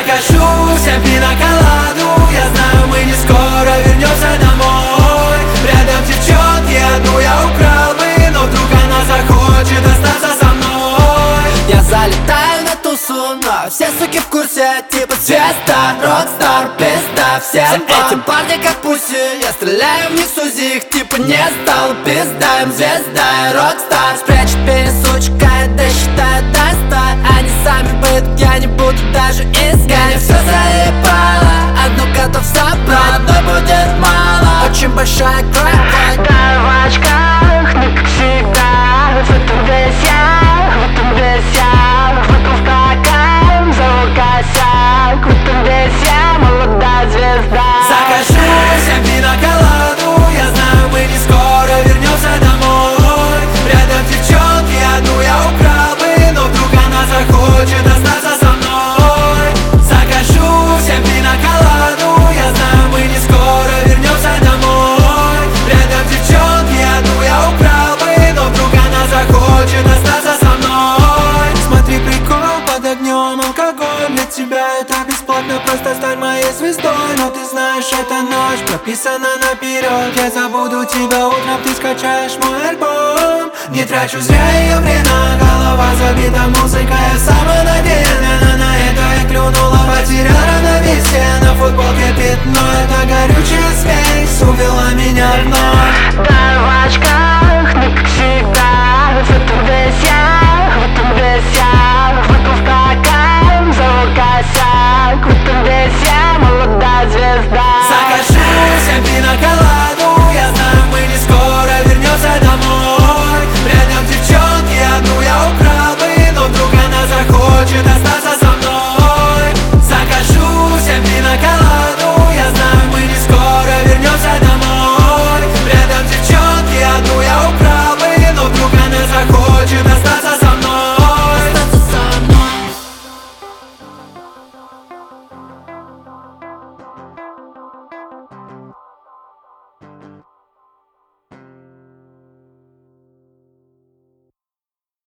Закажу всем пиноколаду. Я знаю, мы не скоро вернемся домой. Рядом девчонки, одну я украл бы, но вдруг она захочет остаться со мной. Я залетаю на тусу, но все суки в курсе. Типа звезда, рокстар, пизда всем вам. Эти парни как пуси, я стреляю в них с УЗИ. Их типа не стал, пизда им звезда и рокстар. Спрячет пересучка, да считает до 100. Они сами выйдут, я не буду даже искать. Я все заебало, одну готов собрать, одной будет мало. Очень большая кровь в очках, не как всегда. В этом весь я, в этом весь я. В этом стакан, зову косяк. В этом весь я, молодая звезда. Закажу всем пиноколаду. Я знаю, мы не скоро вернемся домой. Рядом девчонки, одну я украл бы, но вдруг она захочет остаться со мной. Закажу всем пиноколаду. Я знаю, мы не скоро вернемся домой. Рядом девчонки, одну я украл бы, но вдруг она захочет остаться со мной. Смотри, прикол под огнем, алкоголь для тебя это бесплатно, просто стань моей звездой. Но ты знаешь, эта ночь прописана наперед. Я забуду тебя утром, ты скачаешь мой альбом. Не трачу зря ее время, голова забита музыкой. Я самонадеянно на это и клюнула. Потерял равновесие, на футболке пятно. Это горючая смесь увела меня вновь.